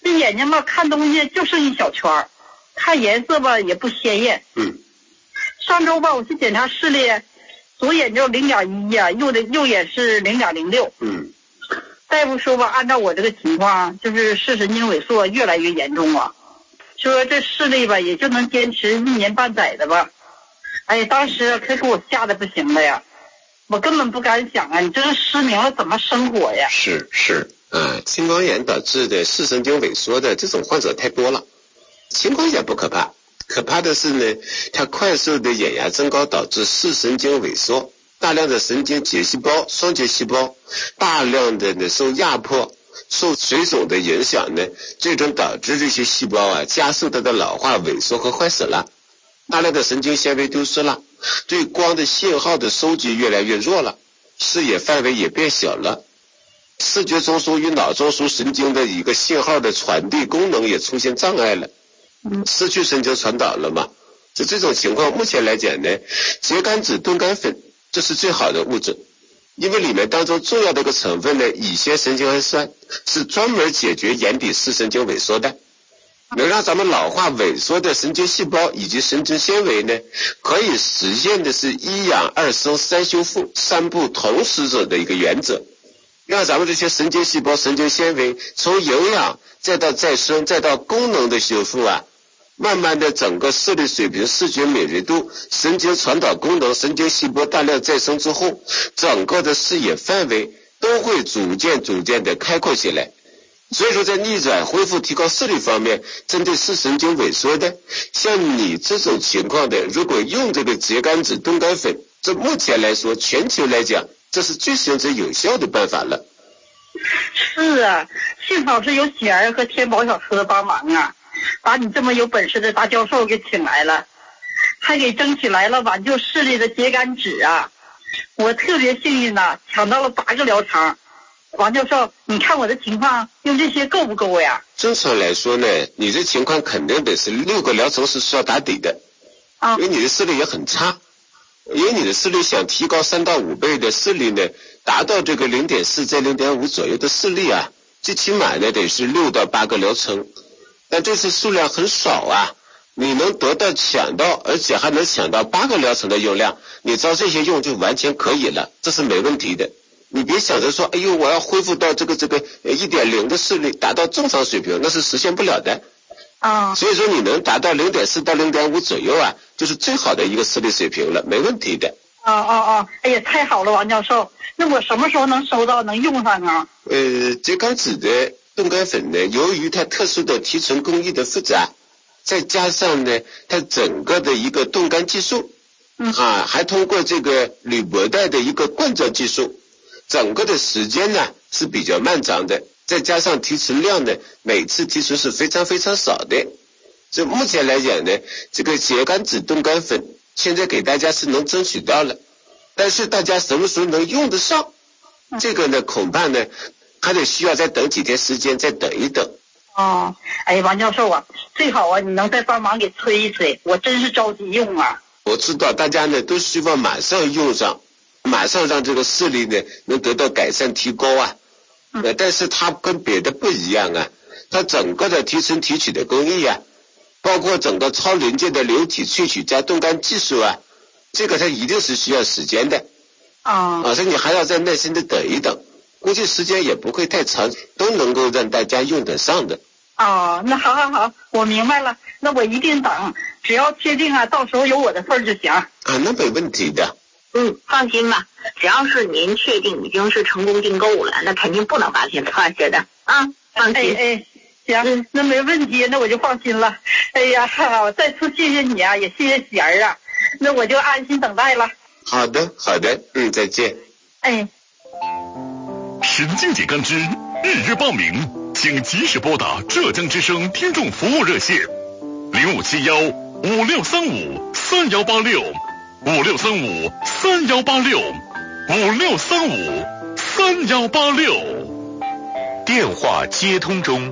这眼睛吧看东西就剩一小圈儿，看颜色吧也不鲜艳。 嗯。 上周吧我去检查视力，左眼就零点一呀，右的右眼是零点零六。 嗯。 大夫说吧，按照我这个情况，就是视神经萎缩越来越严重了，说这视力吧也就能坚持一年半载的吧。哎呀，当时可给我吓得不行了呀，我根本不敢想啊，你这是失明了怎么生活呀？ 是是，啊，青光眼导致的视神经萎缩的这种患者太多了。青光眼不可怕，可怕的是呢，它快速的眼压增高导致视神经萎缩，大量的神经节细胞、双节细胞大量的呢受压迫、受水肿的影响呢，最终导致这些细胞啊加速它的老化、萎缩和坏死了。大量的神经纤维丢失了，对光的信号的收集越来越弱了，视野范围也变小了，视觉中枢与脑中枢神经的一个信号的传递功能也出现障碍了，失去神经传导了嘛。就这种情况，目前来讲呢，秸秆酯冻干粉这是最好的物质，因为里面当中重要的一个成分呢，乙酰神经氨酸是专门解决眼底视神经萎缩的，能让咱们老化萎缩的神经细胞以及神经纤维呢，可以实现的是一养二生三修复三不同时者的一个原则，让咱们这些神经细胞、神经纤维从营养再到再生再到功能的修复啊，慢慢的整个视力水平、视觉敏锐度、神经传导功能、神经细胞大量再生之后，整个的视野范围都会逐渐逐渐的开阔起来。所以说在逆转、恢复、提高视力方面，针对视神经萎缩的，像你这种情况的，如果用这个秸秆酯冻干粉，这目前来说全球来讲这是最行之有效的办法了。 是啊，幸好是有喜儿和天宝小车的帮忙啊，把你这么有本事的大教授给请来了，还给争取来了挽救视力的秸秆酯啊！我特别幸运呐，抢到了八个疗程。王教授，你看我的情况用这些够不够呀？ 正常来说呢，你这情况肯定得是六个疗程是需要打底的啊，因为你的视力也很差，因为你的视力想提高三到五倍的视力呢，达到这个 零点四 在 零点五 左右的视力啊，最起码呢得是六到八个疗程，但这次数量很少啊，你能得到抢到，而且还能抢到八个疗程的用量，你照这些用就完全可以了，这是没问题的。你别想着说，哎呦，我要恢复到这个这个 一点零 的视力，达到正常水平，那是实现不了的。 啊、哦， 所以说你能达到 零点四 到 零点五 左右啊，就是最好的一个视力水平了，没问题的。 哦哦哦，哎呀，太好了，王教授，那我什么时候能收到，能用上啊？ 呃，秸秆酯的冻干粉呢，由于它特殊的提纯工艺的复杂，再加上呢，它整个的一个冻干技术，嗯啊，还通过这个铝箔袋的一个灌装技术。整个的时间呢是比较漫长的，再加上提纯量呢，每次提纯是非常非常少的。所以目前来讲呢，这个秸秆酯冻干粉现在给大家是能争取到了，但是大家什么时候能用得上，这个呢恐怕呢还得需要再等几天时间，再等一等。 哦，哎，王教授啊，最好啊你能再帮忙给催一催，我真是着急用啊。 我知道大家呢都希望马上用上，马上让这个视力呢能得到改善提高啊，呃，但是它跟别的不一样啊，它整个的提纯提取的工艺啊，包括整个超临界的流体萃取加冻干技术啊，这个它一定是需要时间的啊，啊，所以你还要再耐心的等一等，估计时间也不会太长，都能够让大家用得上的。 哦，那好好好，我明白了，那我一定等，只要确定啊，到时候有我的份儿就行啊， 那没问题的。 嗯，放心吧，只要是您确定已经是成功订购了，那肯定不能把钱错下的啊，放心。 哎哎，行，那没问题，那我就放心了。哎呀，我再次谢谢你啊，也谢谢喜儿啊，那我就安心等待了。 好的，好的，嗯，再见。 哎， 神经节干支预约报名，请及时拨打浙江之声听众服务热线零五七幺五六三五三幺八六。五六三五三幺八六，五六三五三幺八六。 电话接通中。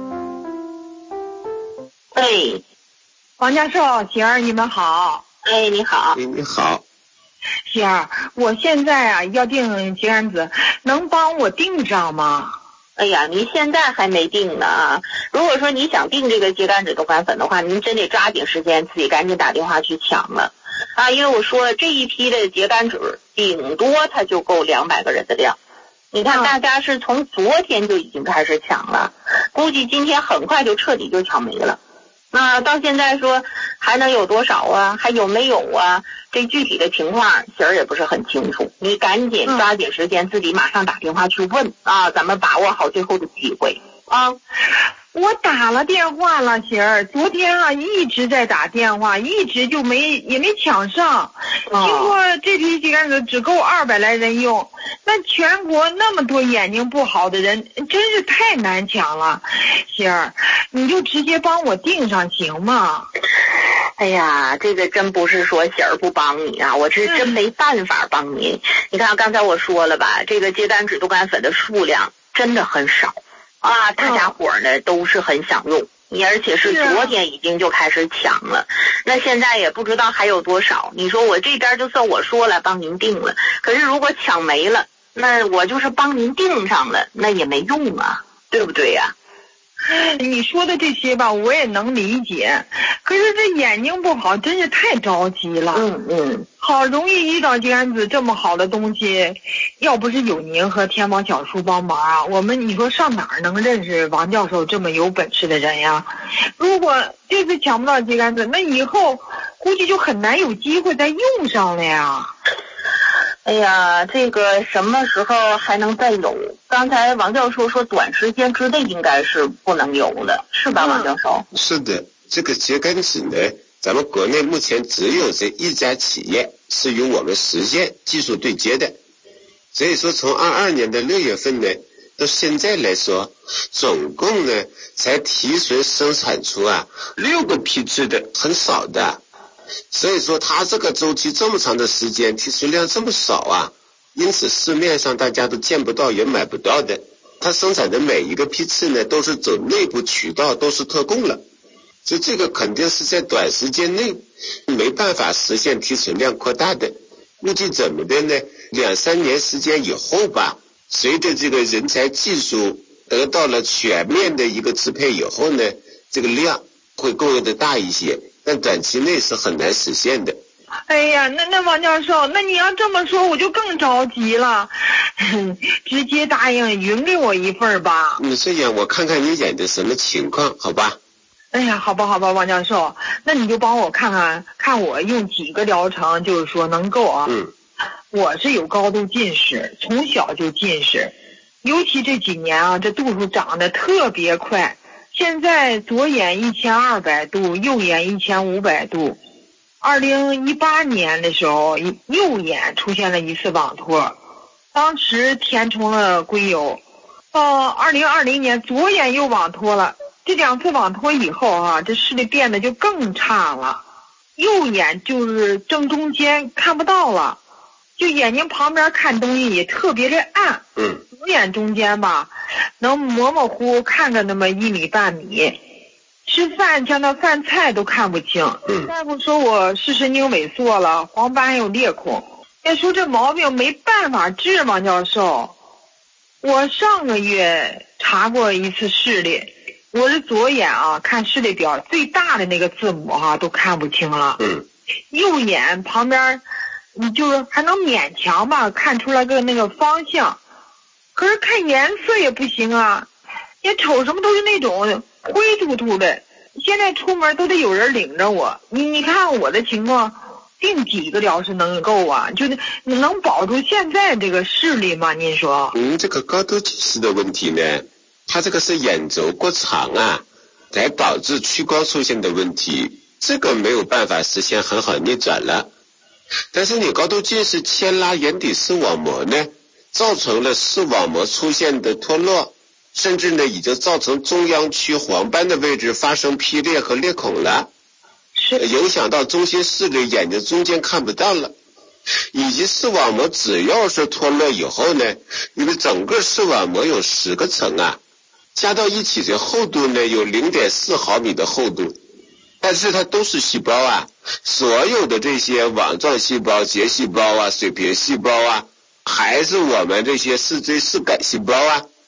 哎， 王教授，喜儿，你们好。 哎，你好。 哎，你好。 喜儿，我现在啊要订秸秆酯，能帮我订上吗？ 哎呀，您现在还没定呢啊！如果说你想定这个秸秆质冻干粉的话，您真得抓紧时间，自己赶紧打电话去抢了啊！因为我说这一批的秸秆质顶多它就够两百个人的量。你看大家是从昨天就已经开始抢了，估计今天很快就彻底就抢没了。那到现在说还能有多少啊？还有没有啊？这具体的情况喜儿也不是很清楚，你赶紧抓紧时间，自己马上打电话去问啊，咱们把握好最后的机会啊。 我打了电话了，喜儿，昨天啊一直在打电话，一直就没也没抢上。听说这批秸秆子只够二百来人用，那全国那么多眼睛不好的人，真是太难抢了。喜儿，你就直接帮我订上行吗？ 哎呀，这个真不是说喜儿不帮你啊，我是真没办法帮您。你看刚才我说了吧，这个秸秆质冻干粉的数量真的很少啊，大家伙儿呢都是很想用，你而且是昨天已经就开始抢了，那现在也不知道还有多少。你说我这边就算我说了帮您订了，可是如果抢没了，那我就是帮您订上了，那也没用啊，对不对呀？ 你说的这些吧，我也能理解，可是这眼睛不好真是太着急了。 嗯嗯， 好容易遇到秸秆子这么好的东西，要不是有您和天猫小叔帮忙啊，我们你说上哪儿能认识王教授这么有本事的人呀？如果这次抢不到秸秆子，那以后估计就很难有机会再用上了呀。 哎呀，这个什么时候还能再有？刚才王教授说短时间之内应该是不能有的，是吧，王教授？ 是的，这个秸秆纸呢，咱们国内目前只有这一家企业是与我们实现技术对接的，所以说从二二年的六月份呢，到现在来说，总共呢才提纯生产出啊六个批次的，很少的。所以说它这个周期这么长的时间，提纯量这么少啊，因此市面上大家都见不到也买不到的。它生产的每一个批次呢都是走内部渠道，都是特供了，所以这个肯定是在短时间内没办法实现提纯量扩大的。估计怎么的呢，两三年时间以后吧，随着这个人才技术得到了全面的一个支配以后呢，这个量会够的大一些，但短期内是很难实现的。 哎呀，那那王教授，那你要这么说我就更着急了，直接答应匀给我一份吧。 你这样我看看你演的什么情况，好吧？ 哎呀，好吧好吧，王教授，那你就帮我看看，看我用几个疗程就是说能够啊。 嗯， 我是有高度近视，从小就近视，尤其这几年啊，这度数长得特别快，现在左眼一千二百度，右眼一千五百度。二零一八年的时候，右眼出现了一次网脱，当时填充了硅油。到二零二零年，左眼又网脱了。这两次网脱以后啊，这视力变得就更差了，右眼就是正中间看不到了，就眼睛旁边看东西也特别的暗。 嗯， 左眼中间吧，能模模糊糊看个那么一米半米。吃饭像那饭菜都看不清，大夫说我视神经萎缩了，黄斑还有裂孔。要说这毛病没办法治，王教授。我上个月查过一次视力，我的左眼啊，看视力表最大的那个字母哈、啊、都看不清了。 嗯， 右眼旁边你就是还能勉强吧看出来个那个方向，可是看颜色也不行啊，也瞅什么都是那种灰秃秃的，现在出门都得有人领着我。你你看我的情况，定几个疗是能够啊？就是能保住现在这个视力吗？您说？ 嗯，这个高度近视的问题呢，它这个是眼轴过长啊，来导致屈光出现的问题，这个没有办法实现很好逆转了。但是你高度近视牵拉眼底视网膜呢，造成了视网膜出现的脱落。甚至呢，已经造成中央区黄斑的位置发生劈裂和裂孔了，影响到中心视力，眼睛中间看不到了。以及视网膜只要是脱落以后呢，因为整个视网膜有十个层啊，加到一起的厚度呢有 零点四毫米的厚度，但是它都是细胞啊，所有的这些网状细胞、结细胞啊、水平细胞啊，还是我们这些视锥视杆细胞啊，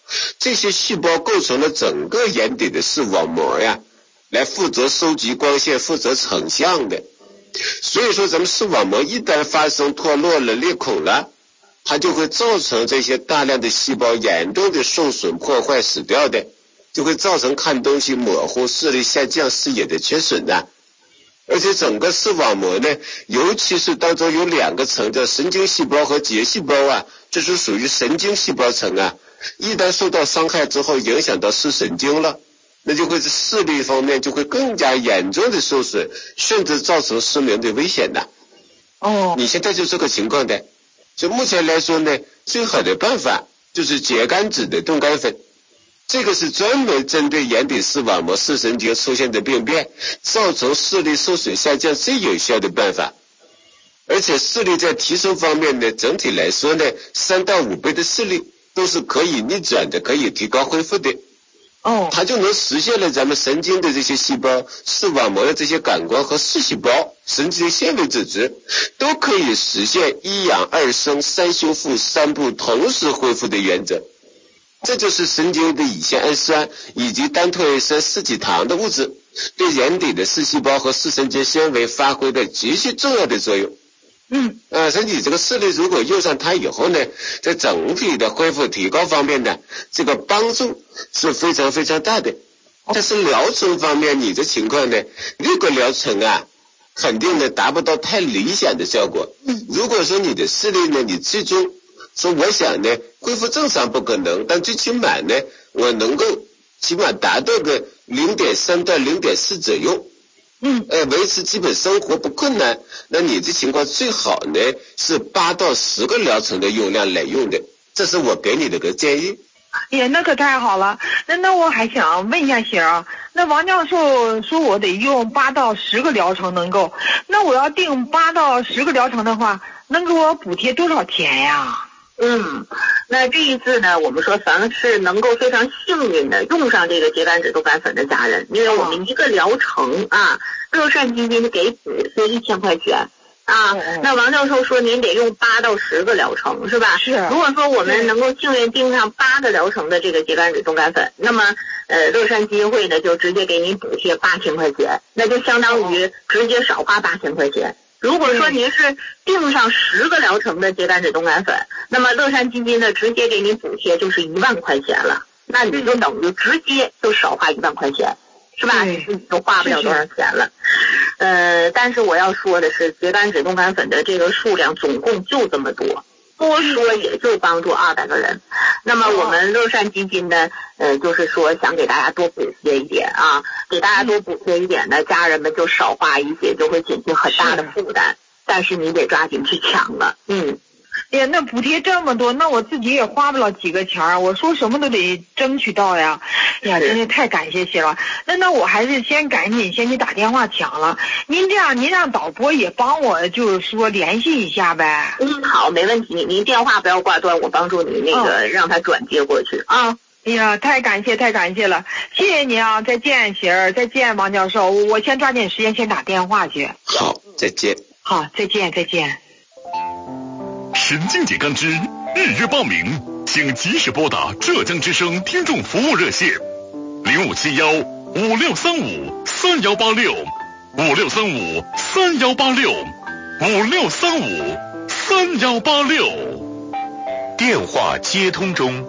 这些细胞构成了整个眼底的视网膜呀，来负责收集光线、负责成像的。所以说咱们视网膜一旦发生脱落了、裂孔了，它就会造成这些大量的细胞严重的受损、破坏、死掉的，就会造成看东西模糊、视力下降、视野的缺损的。而且整个视网膜呢，尤其是当中有两个层叫神经细胞和结细胞啊，这是属于神经细胞层啊，一旦受到伤害之后，影响到视神经了，那就会在视力方面就会更加严重的受损，甚至造成失明的危险的。 哦， 你现在就这个情况的。就目前来说呢，最好的办法就是秸秆质的冻干粉，这个是专门针对眼底视网膜视神经出现的病变，造成视力受损下降最有效的办法。而且视力在提升方面呢，整体来说呢，三到五倍的视力都是可以逆转的，可以提高恢复的。 哦， 它就能实现了咱们神经的这些细胞、视网膜的这些感光和视细胞、神经纤维组织都可以实现一养二生、三修复、三不同时恢复的原则。这就是神经的乙酰氨酸以及单萜三四己糖的物质对眼底的视细胞和视神经纤维发挥的极其重要的作用。 嗯， 呃，身体这个视力如果用上它以后呢，在整体的恢复提高方面呢，这个帮助是非常非常大的。但是疗程方面，你的情况呢，六个疗程啊，肯定呢达不到太理想的效果。嗯，如果说你的视力呢，你最终说我想呢恢复正常不可能，但最起码呢，我能够起码达到个 零点三 到 零点四 左右。 嗯， 呃，维持基本生活不困难，那你的情况最好呢是八到十个疗程的用量来用的，这是我给你的个建议。 哎呀，那可太好了。那那我还想问一下姐儿，那王教授说我得用八到十个疗程能够，那我要定八到十个疗程的话，能给我补贴多少钱呀？ 嗯，那这一次呢，我们说凡是能够非常幸运的用上这个秸秆质冻干粉的家人，因为我们一个疗程啊，乐善基金给补贴一千块钱啊。那王教授说您得用八到十个疗程是吧？ 是。 如果说我们能够幸运订上八个疗程的这个秸秆质冻干粉，那么呃乐善基金会呢就直接给您补贴八千块钱，那就相当于直接少花八千块钱。如果说您是订上十个疗程的秸秆质冻干粉，那么乐善基金呢直接给您补贴就是一万块钱了，那你就等于直接就少花一万块钱，是吧？你自己都花不了多少钱了。呃，但是我要说的是，秸秆质冻干粉的这个数量总共就这么多，多说也就帮助二百个人。那么我们乐善基金呢，呃，就是说想给大家多补贴一点啊，给大家多补贴一点呢，家人们就少花一些，就会减轻很大的负担。但是你得抓紧去抢了，嗯。 哎呀，那补贴这么多，那我自己也花不了几个钱儿，我说什么都得争取到呀。哎呀，真是太感谢谢了。那那我还是先赶紧先去打电话抢了。您这样，您让导播也帮我，就是说联系一下呗。 嗯，好，没问题。您电话不要挂断，我帮助你那个、哦、让他转接过去啊。 哎呀，太感谢太感谢了，谢谢您啊！再见，喜儿，再见，王教授。我先抓紧时间先打电话去。 好，再见。 好，再见再见。 神经节干支预约报名，请及时拨打浙江之声听众服务热线零五七幺五六三五三幺八六五六三五三幺八六五六三五三幺八六。 电话接通中。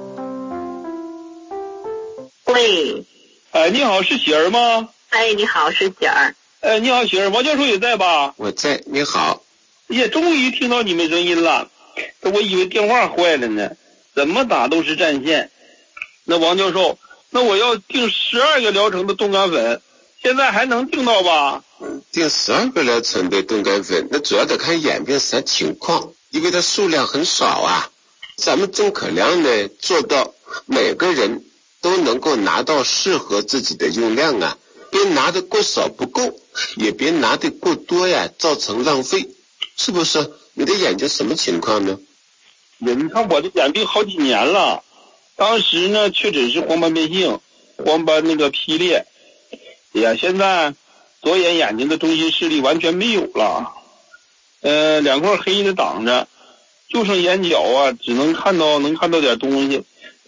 喂， 哎，你好，是喜儿吗？ 哎，你好，是喜儿。 哎，你好，喜儿，王教授也在吧？ 我在，你好。 也终于听到你们声音了，我以为电话坏了呢，怎么打都是占线。那王教授，那我要订十二个疗程的冻干粉，现在还能订到吧？ 订十二个疗程的冻干粉，那主要得看眼病啥情况，因为它数量很少啊。咱们尽可量呢做到每个人都能够拿到适合自己的用量啊，别拿的过少不够，也别拿的过多呀，造成浪费。是不是？你的眼睛什么情况呢？ 你看我的眼病好几年了，当时呢确诊是黄斑变性，黄斑那个劈裂，哎呀，现在左眼眼睛的中心视力完全没有了，呃，两块黑的挡着，就剩眼角啊，只能看到能看到点东西，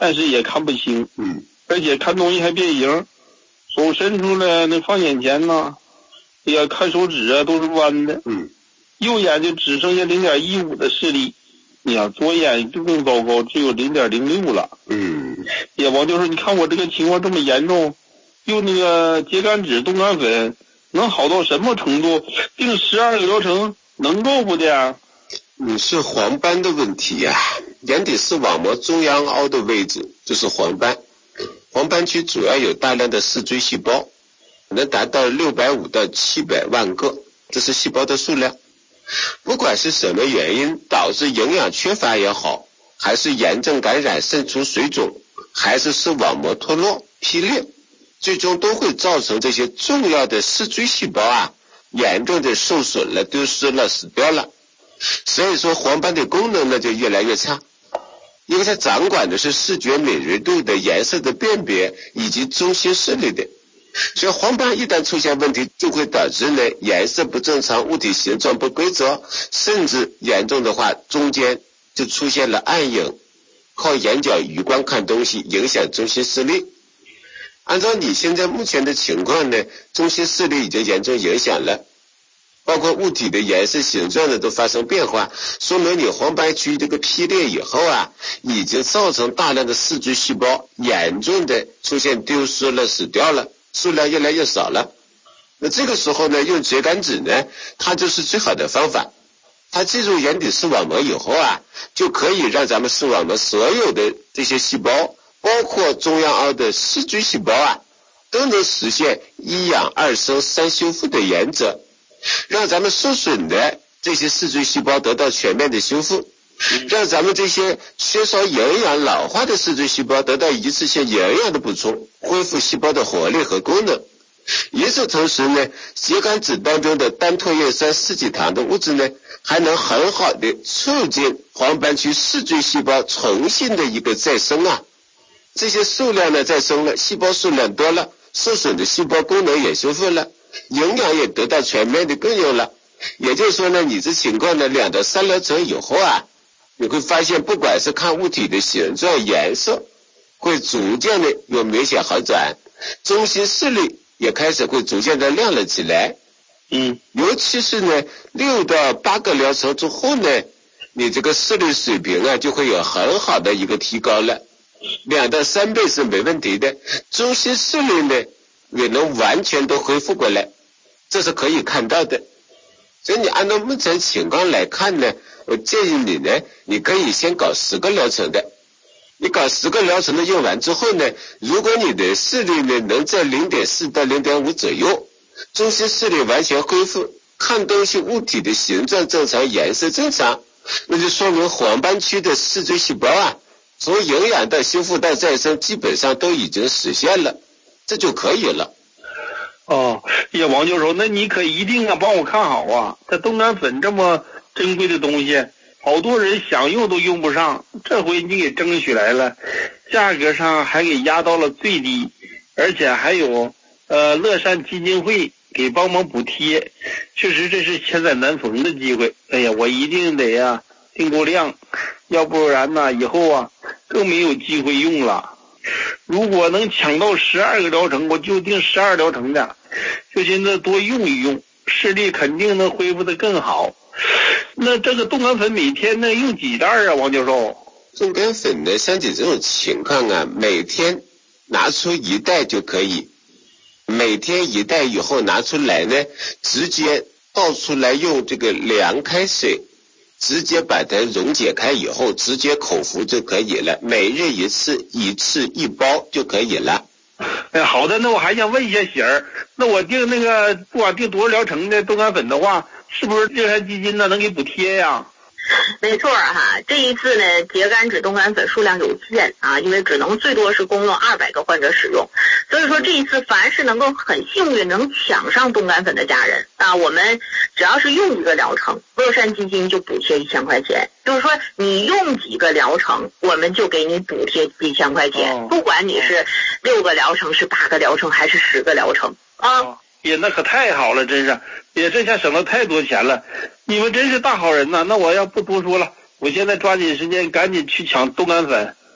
但是也看不清， 嗯， 而且看东西还变形，手伸出来那放眼前呢，哎呀，看手指啊都是弯的， 嗯， 右眼就只剩下零点一五的视力，哎呀，左眼就更糟糕，只有零点零六了， 嗯， 也王教授，你看我这个情况这么严重，用那个秸秆子、冻干粉能好到什么程度？定十二个疗程能够不的？ 你是黄斑的问题呀、啊，眼底视网膜中央凹的位置就是黄斑，黄斑区主要有大量的视锥细胞，能达到六百五到七百万个，这是细胞的数量。不管是什么原因导致营养缺乏也好，还是炎症感染渗出水肿，还是视网膜脱落劈裂，最终都会造成这些重要的视锥细胞啊严重的受损了、丢失了、死掉了。所以说黄斑的功能呢就越来越差，因为它掌管的是视觉敏锐度的、颜色的辨别以及中心视力的。所以黄斑一旦出现问题，就会导致呢颜色不正常、物体形状不规则，甚至严重的话中间就出现了暗影，靠眼角余光看东西，影响中心视力。按照你现在目前的情况呢，中心视力已经严重影响了，包括物体的颜色形状呢都发生变化，说明你黄斑区这个劈裂以后啊，已经造成大量的视锥细胞严重的出现丢失了、死掉了，数量越来越少了。那这个时候呢，用秸秆子呢，它就是最好的方法。它进入眼底视网膜以后啊，就可以让咱们视网膜所有的这些细胞，包括中央凹的视锥细胞啊，都能实现一养二生三修复的原则，让咱们受损的这些视锥细胞得到全面的修复，让咱们这些缺少营养老化的视锥细胞得到一次性营养的补充，恢复细胞的活力和功能。与此同时呢，秸秆子当中的单唾叶酸四己糖的物质呢，还能很好的促进黄斑区视锥细胞重新的一个再生啊。这些数量呢再生了，细胞数量多了，受损的细胞功能也修复了，营养也得到全面的供应了。也就是说呢，你这情况呢两到三疗程以后啊，你会发现不管是看物体的形状、颜色，会逐渐的有明显好转，中心视力也开始会逐渐的亮了起来。 嗯， 尤其是呢六到八个疗程之后呢，你这个视力水平啊就会有很好的一个提高了，两到三倍是没问题的，中心视力呢也能完全都恢复过来，这是可以看到的。所以你按照目前情况来看呢，我建议你呢，你可以先搞十个疗程的。你搞十个疗程的用完之后呢，如果你的视力呢能在 零点四 到 零点五 左右，中心视力完全恢复，看东西物体的形状正常，颜色正常，那就说明黄斑区的视锥细胞啊，从营养到修复到再生基本上都已经实现了，这就可以了。 哦，呀，王教授，那你可一定啊帮我看好啊，这冻干粉这么珍贵的东西，好多人想用都用不上，这回你给争取来了，价格上还给压到了最低，而且还有呃乐善基金会给帮忙补贴，确实这是千载难逢的机会。哎呀，我一定得呀、啊、订够量，要不然呢以后啊更没有机会用了。如果能抢到十二个疗程，我就订十二疗程的，就现在多用一用，视力肯定能恢复得更好。那这个冻干粉每天呢用几袋啊，王教授？ 冻干粉呢，像你这种情况啊，每天拿出一袋就可以，每天一袋以后拿出来呢，直接倒出来用这个凉开水直接把它溶解开以后，直接口服就可以了，每日一次，一次一包就可以了。 哎，好的，那我还想问一下喜儿，那我订那个不管订多少疗程的冻干粉的话，是不是乐善基金呢能给补贴呀？ 没错哈，这一次呢，秸秆酯冻干粉数量有限啊，因为只能最多是供用二百个患者使用，所以说这一次凡是能够很幸运能抢上冻干粉的家人啊，我们只要是用一个疗程，乐善基金就补贴一千块钱，就是说你用几个疗程，我们就给你补贴一千块钱， 哦、 不管你是六个疗程、是八个疗程还是十个疗程啊。 哦也那可太好了，真是，也这下省了太多钱了，你们真是大好人呐！那我要不多说了，我现在抓紧时间赶紧去抢冻干粉，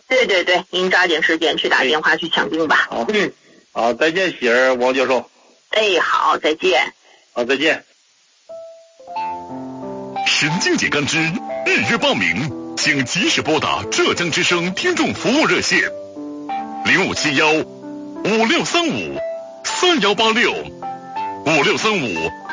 对对对，您抓紧时间去打电话去抢病吧。 好，嗯，好，再见，喜儿，王教授。 哎，好，再见。 好，再见。 神经节干支预约报名，请及时拨打浙江之声听众服务热线零五七幺五六三五三幺八六五六三五